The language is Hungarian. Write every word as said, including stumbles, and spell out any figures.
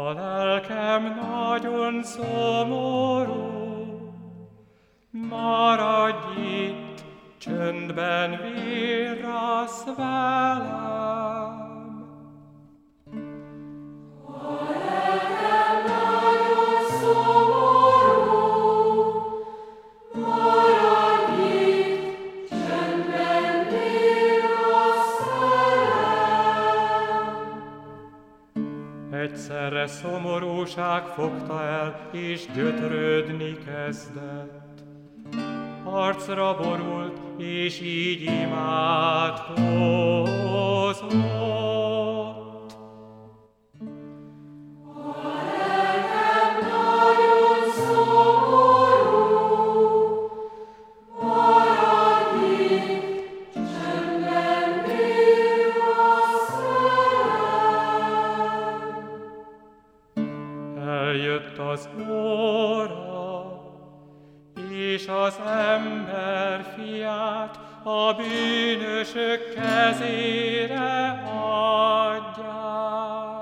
A lelkem nagyon szomorú, maradj itt, csöndben virrasz velem. A lelkem nagyon szomorú, maradj itt, csöndben virrasz velem. Egyszerre szomorúság fogta el, és gyötrődni kezdett. Arcra borult, és így imádkozott. A lelkem nagyon szomorú, maradj itt, csöndben virrasz velem. Eljött az óra, és az ember fiát a bűnösök kezére adják.